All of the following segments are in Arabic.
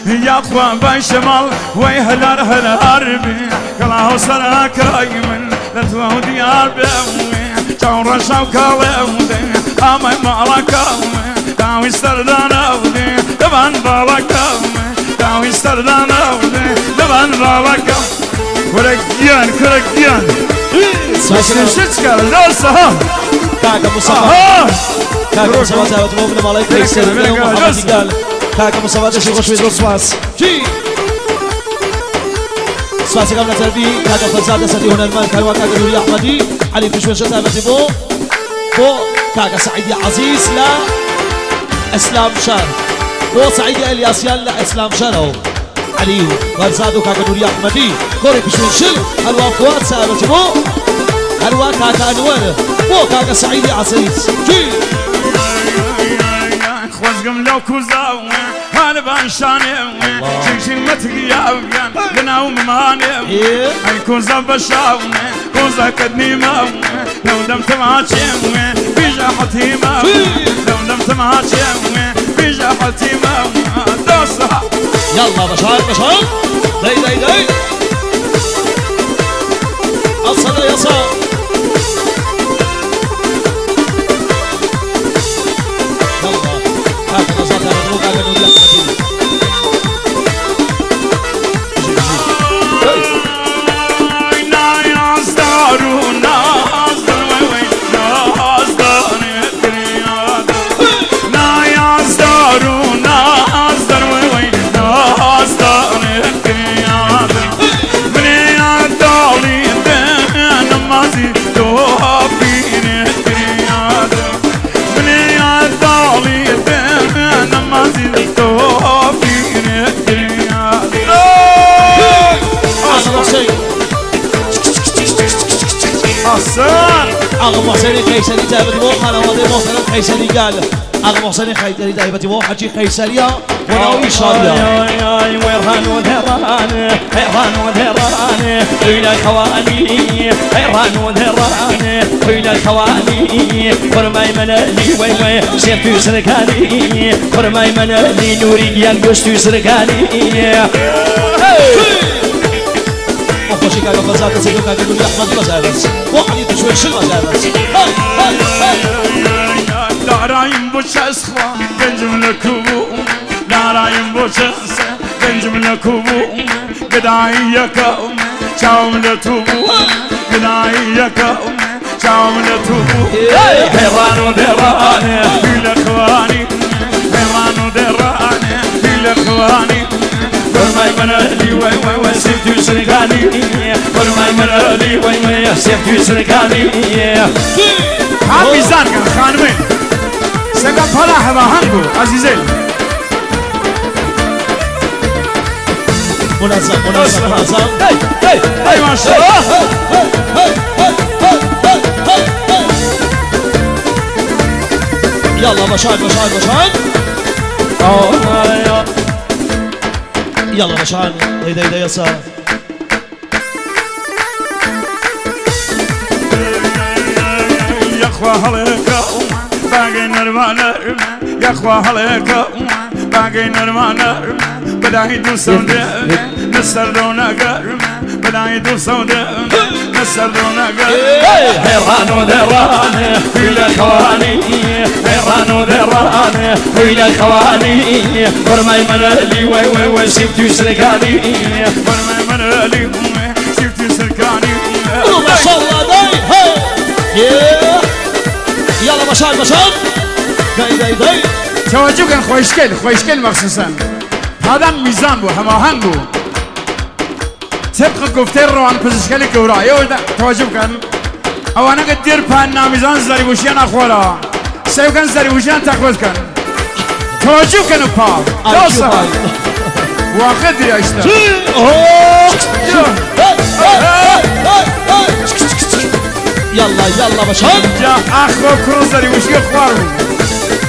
يا اخوان بشمال ويهلر هالهربي كلاه سراك رايمن لتوه ديار بوي جور شوكاوي امي مالكاوي داوي سرداناوي دبان بالكاوي داوي سرداناوي دبان بالكاوي كركيان كركيان سوسيس كار دوسها كاكا مصطفى كاكا مصطفى تابت موفنا مالك كيسر محمد قال كاكا مصطفى تشي خوش بيدو سواس جي سواس قبل تربي كاكا فزاد سدي هنا المال كاكا كاكا نوري احمدي علي بشوش تابت بو كاكا سعيد عزيز لا اسلام شار بو سعيد الياسيان لا اسلام شارو علي فزاد كاكا نوري احمدي كوري بشوش شل هلوا فوات تابت بو هلوا كاكا انور بو كاكا سعيد عزيز جي خوزقم لو كوزاو هانا بانشاني شنشن متقياو لنا ومماني هاي كوزا بشاو كوزا كدني ماو لو دمت معاكي بيجا حتي ماو لو دمت معاكي بيجا حتي ماو دوسها يلا بشار بشار داي داي داي الصدى يسار أغم محسني خيسري جابت مو خانا وضي محسن خيسري قال أغم محسني خيسري جابت مو حجي خيسريا وناوي شاريا ويرهان وذهران حيران وذهران إلى الحواني حيران وذهران إلى الحواني فرماي منالي وي وي سيرتو سركاني فرماي منالي نوري ينقشتو سركاني خوشي كاكا فزاد سيدو كاكا نوري احمد مزارس وحدي تشوي شل مزارس لا رايم بوش اسخوا بنجم لكوبو لا رايم بوش اسخوا بنجم لكوبو بداي يكاوم شاوم لتوبو بداي يكاوم شاوم لتوبو حيران ودران في الاخواني حيران ودران في الاخواني فرماي منالي وي وي وي سيفتو سرقاني فرماي منالي وي وي سيفتو سرقاني خان ميزان كان خانمين سقم فلاح باهنگو عزيزي منظم منظم منظم هاي ما شاء الله يلا مشان مشان مشان يلا مشان هيدا يسار يا اخوة هلكا باقي نرمانا يا اخوة هلكا باقي نرمانا بداي دوسودة نسردونا قرم بداي دوسودة نسردونا قرم حيران وذران في الاخواني حيران وذران في الاخواني فرماي منالي وي وي وي سيفتو سرقاني فرماي منالي سيفتو سرقاني ما شاء الله داي هاي يلا مشان مشان داي داي داي توجه كان خوشكل مخصوصا هذا ميزان بو هماهنگ بو طبق گفته روان پزشکی گورایی توجه کن اوانا قدیر پان میزان زریبوشیان اخورا سیو کن زریبوشیان تقویت کن توجه کن پا دوستا واقع دیا اشتا يلا يلا مشان جا اخو کرو زریبوشی خوار بو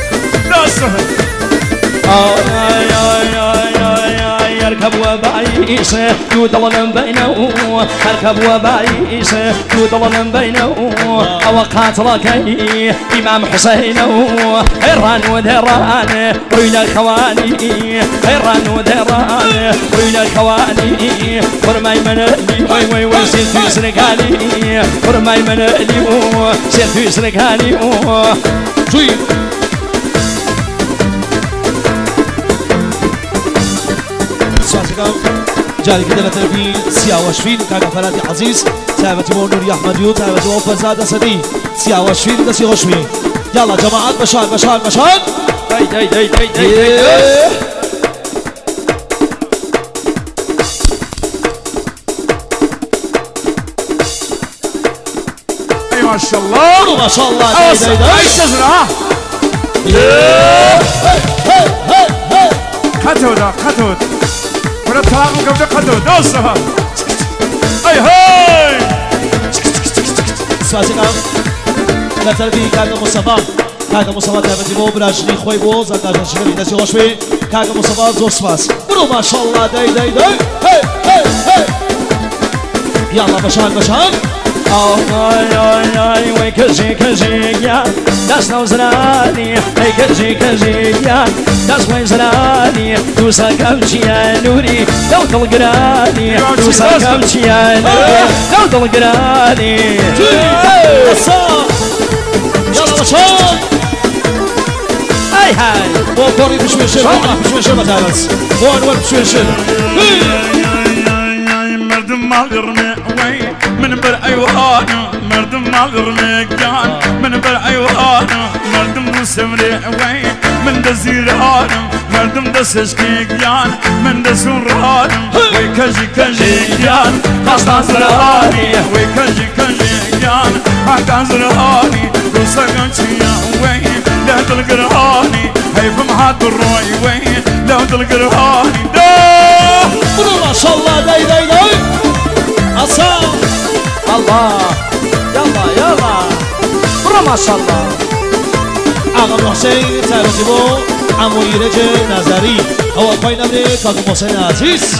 دوستا يركب وبعيد وبايس يودلن بينه مركب وبايس يودلن بينه أوقات ركي إمام حسين حيران وذران وين الخواني حيران وذران وين الخواني فرماي من اللي وي وي وي سير في سرقاني فرماي من اللي سير في سرقاني طيب جاري كده لتربي سيا وشفين كان فرادي عزيز تابتي مو نوري احمد يو تابتي مو فرزاد سدي سيا وشفين دسي غشمي يلا جماعات مشان مشان مشان داي داي داي داي داي ما شاء الله ما شاء الله داي داي داي تزرع خطوة خطوة ولا تلاقوا قبل خطوة دوسها اي هاي سواسينا لا تربي كاغا مصطفى تابتي مو براجني خوي بو زاكا شغلي دسي غشمي كاغا مصطفى زور سواس برو ما شاء الله داي داي داي هاي هاي هاي يلا مشان مشان آی آی آی وی کجی کجی یا دست نوزرانی ای کجی کجی یا دست ویزرانی تو سکم چیه نوری دو دلگرانی تو سکم چیه نوری دو دلگرانی يلا مشان ای های وفوري بشويشن بشويشن متابس وين بشويشن مردم ما غرمي وي من بر ايوان مردم ما غرمي كان من بر ايوان مردم مسمري وي من دزيران مردم دسشكي كان من دسوران وي كجي كجي كان قصاص راني وي كجي كجي كان قصاص راني وسكنتي وي لا تلقراني هي بمحط الروي وي لا تلقراني ما شاء الله داي داي داي أصلا الله يلا يلا برا ما شاء الله آقا محسن تابتي بو عمو يرجي نظري هو خوين أمريك آقا محسن عزيز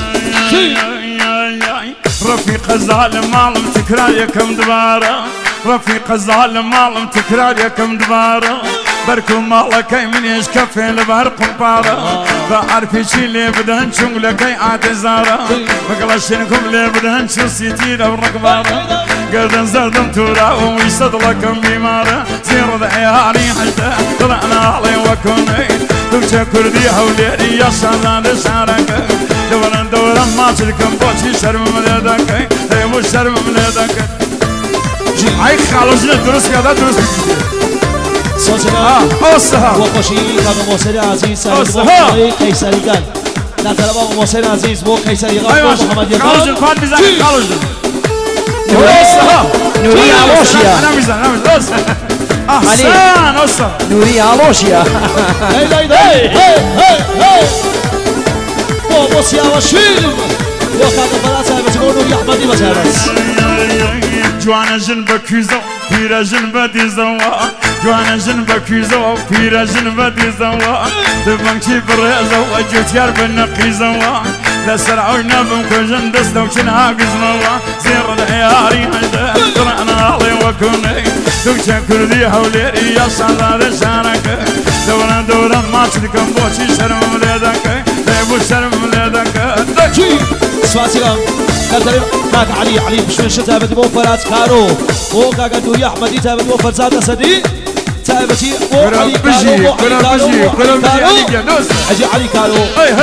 رفيق الظالم عالم تكرار يا كم دبارة رفيق الظالم عالم تكرار يا كم دبارة بركو مالك من ايش كفي لبهر قنبارة بعرفي شي اللي بدهن شغلك اي اعتزارة مقلشنكم اللي بدهن شو سيتي لو رقبارة قردن زردن تورا ويصد لكم بمارة زير ضعياني حتى طلعنا علي وكوني دوشة كردي حولي يا شران شارك دوران ما تلكم بوشي شرم مليدك ايمو شرم مليدك هاي خالوجنا درس كذا درس صوتنا أوسها وقشي كاغا محسن عزيز قيصري قال لا ترى بابا محسن عزيز مو قيصري غاب محمد يقال خالوجن فان بيزان خالوجن أوسها نوري علوشيا أنا بيزان أوسها أحسن أوسها نوري علوشيا هاي هاي هاي هاي هاي بوبوس يا وشيل وكاغا فرنسا بتقول نوري أحمدي بس جوانا جن بكيزو بيرا جن بديزو جوانا جن بكيزو بيرا جن بديزو دبنكي بريزو وجوت يار بنقيزو لا سرعونا بمكوجن دستو كنها قزمو زير العياري هيدا طلعنا علي وكوني دوشة كردي حولي يا شعر شارك دوران ما تلكم بوشي شرم مليدك ليبو شرم مليدك سواسيغام كاك علي بشويش تابت بو فرات كارو بو كاكا نوري أحمدي تابت بو فرزاد أسدي تابتي بو علي كارو بو علي كارو أجي علي كارو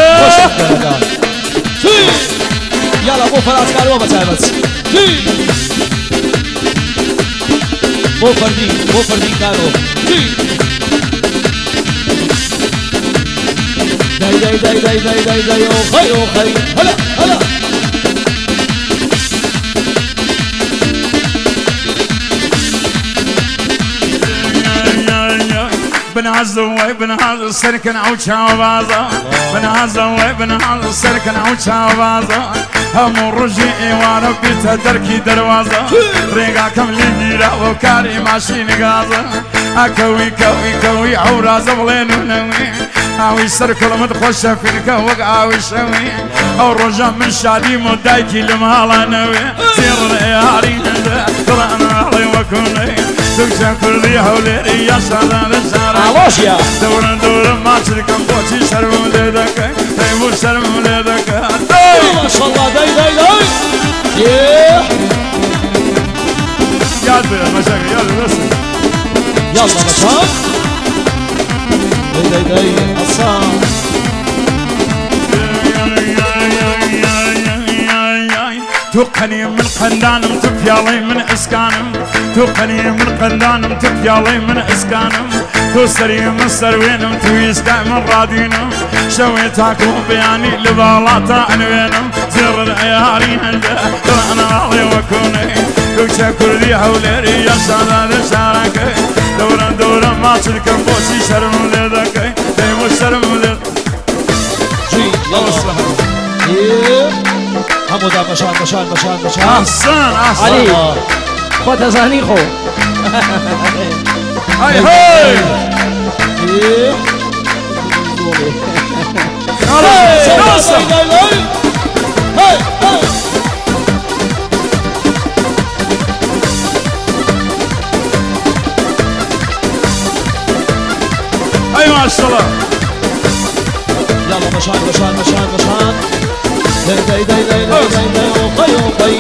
يلا بو فرات كارو بتابت بو فردي كارو داي أوخي هلا بنعزوي بنعز سركن او شابازا بنعزوي بنعز سركن او شابازا هم رجعي وانا بيت دركي دروازه ريقا كم ليرا وكاري ماشي غازا اكوي كوي كوي عورا زبلين ونوي اوي سر كل متخشى فينك وقع وشوي او رجع من شادي مدايكي لمهالا نوي زير العياري ترى انا علي وكوني دوشا كل هولي يا سلام علوشيا دور ما تركم بوتي شرم لدك تيمور شرم لدك ما شاء الله داي داي داي يا مشاكل يلا بس يلا مشاك داي داي داي أصلا توقني من قندانم تبيالي من اسكانم توقني من قندانم تبيالي من اسكانم تو سري من سروينم تو يستا من رادينم شويتاكو بياني لبالاتا عنوينم زر العياري هندا انا علي وكوني كوشا كردي حولي يا سادة شاركي دورا ما تركم بوشي شرم لدكي ديمو شرم لدكي جي يلا حمودا مشان احسن علي خوات زهني خو هاي هاي اي ما شاء الله يلا مشان داي داي داي داي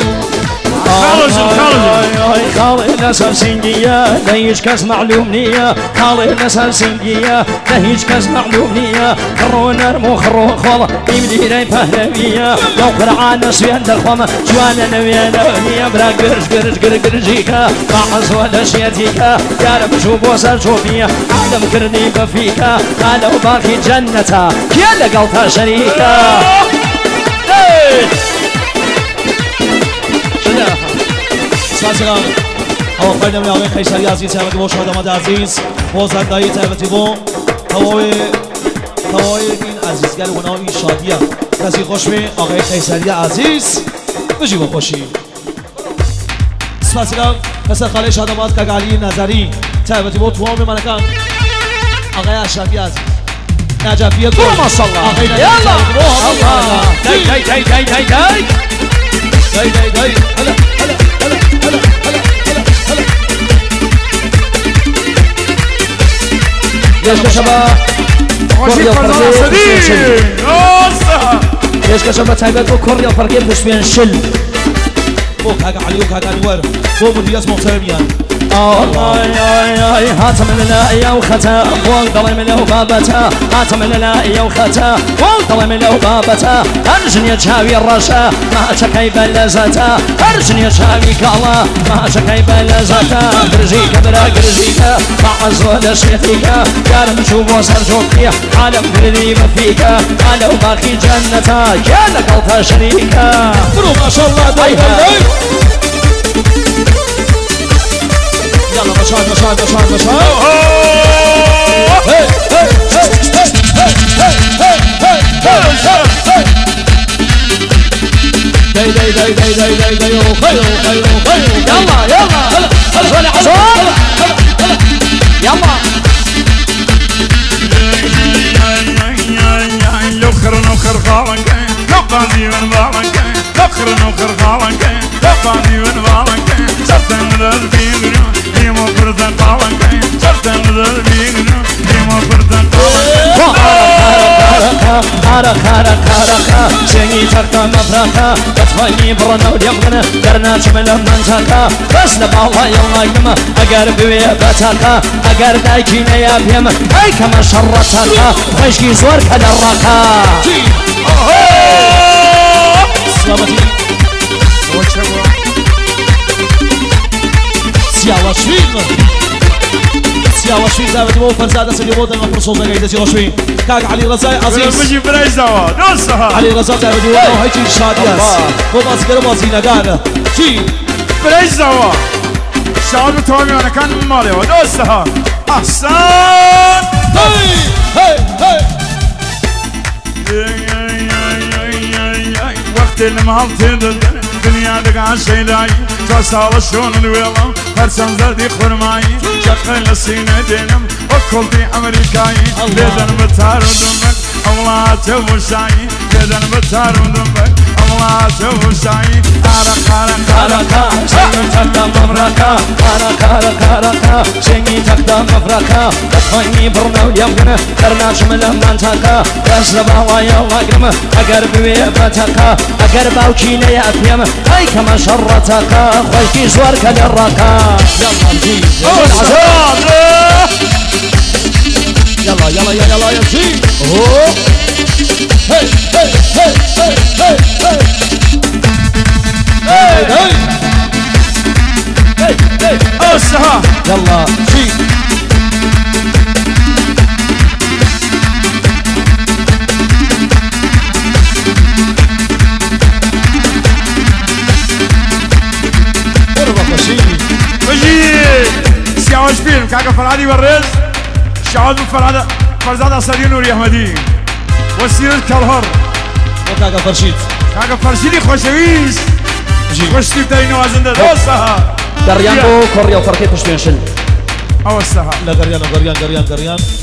خالي نسال سنجية ليش كاس معلومنية خالي نسال سنجية ليش كاس معلومنية كرونا مخرو خلا يمدينا فهلمية لو قرعان نسيان دخوما جوانا نويانا ونيا برا قرجيكا مع صوت شياتيكا يا رب شوف وصل شوفيا عالم كرني بفيكا قالوا باقي جنتا كيا لقلتها شريكا سلام هو قيدم يا وين خيسر يا عزيز هذا بوش هذا مدى عزيز وزن داي تابتي بو هوای دین عزیز گل و نامی شادیه کسی خوش می آقای خیسری عزیز بجی با خوشی سپاسیدم پسر خاله شادمات کگالی نظری تابتي بو توام ملکان آقای اشرفی عزیز نجفی گل آقای نجفی يلا الله داي داي داي داي داي داي داي داي داي هلا هلا هلا هلا هلا هلا ليش كشبه ليش كشبه تايبت وكوريا فرقين مش بين شل بو كاغا علي وكاغا نوار بو مدياس محترميان هات من لا يا وختا وانطلع من له بابتا هات من لا يا وختا وانطلع من له بابتا ارجن يا شاوي الرشا ما شكاي بلزتا ارجن يا شاوي كالا ما شكاي بلزتا قرجيك برا قرجيك مع زود شيخيك يا رب شوف وصل شوفيا عالم كردي بفيك قالوا باقي جنتا يا لقلتها شريكا ما شاء الله داي يلا مشان داي يلا لو خر خالك لو قاضي من بالك لو خر خالك لو قاضي من بالك سرتن البيغنو يمو فرزن طالك سرتن البيغنو يمو فرزن خارا شيني تركا مفركا تفاني برنا وديمنا درنا شمل من تاكا بس نبالله يلا يما اقرب ويا بتاكا اقرب دايكينا يا بيم اي كما شرتاكا خشكي زور كدركا سلامتي سياوشوين دابت بو فرزادة سليموت المفرصوص لقيدة سياوشوين كاك علي رزاي عزيز بجي بريزاوا نصها علي رزاي دابت بو هيجي شادياس وضاس كرم وزينة قانا جي بريزاوا شعب توامي وانا كان مالي ونصها احسن هاي وقت المهل تدل دنيا دقا شيداي جسال شون الويلا فرسان زردي خرماي شقل السينة دينم وكلتي أمريكاي ليدن بتارو دمك أولاد وشاي ليدن بتارو دمك أولاد وشاي كاركا شنگی تکتا مفركا كاركا شنگی تکتا مفركا دفعني برنو اليوم درنا شمل من تاكا يسلب هوايا واقرم اگر بوي بتاكا اگر باوكي ليا افيم اي كما شرتاكا خويكي زوار كدراكا يلا يلا يلا يلا يا جي هي هي هي هي هي هي السها يلا جي بجي سياوش فيلم كاكا فرعادي والرز شعود فرزاد أصدين نوري أحمدي وسيرة كالهر وكاكا فرشيد كاكا فرشيدي خوشويس خوشتي بتاين وازنده دوسها دريان بو كوريا وفركي بشبين شل أو السها لا قريان قريان قريان قريان